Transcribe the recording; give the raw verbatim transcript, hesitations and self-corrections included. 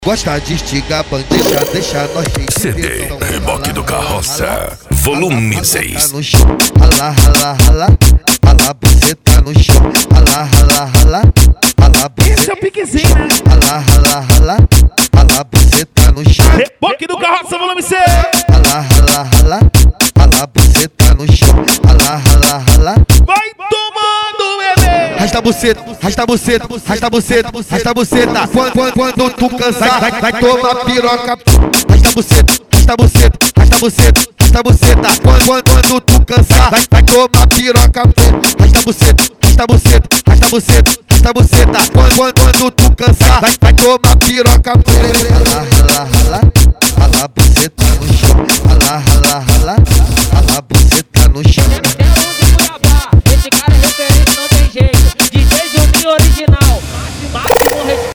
Gosta de estigar bandeja, deixa nós cheio. C D Reboque do Carroça, volume seis. Rala, rala, rala, rala, você tá no chão. Rala, rala, rala, rala, você. Esse é o piquezinho, né? Rala, rala, rala, rala, você tá no chão. Reboque do Carroça, volume seis. Rala, rala, rala, rala, você tá no chão. Rala, rala, rala. Vai tomando, bebê. Rasta a buceta, rasta a buceta, rasta a buceta, rasta a buceta. Quando, quando, quando tu cansar, vai, vai tomar piroca. Rasta a buceta, rasta a buceta, rasta a buceta, rasta a buceta. Quando, quando, quando tu cansar, vai, vai tomar piroca. Rasta a buceta, rasta a buceta, rasta a buceta, rasta a buceta. Quando, quando, quando tu cansar, vai, vai tomar piroca. Rala, rala, rala, rala, buceta no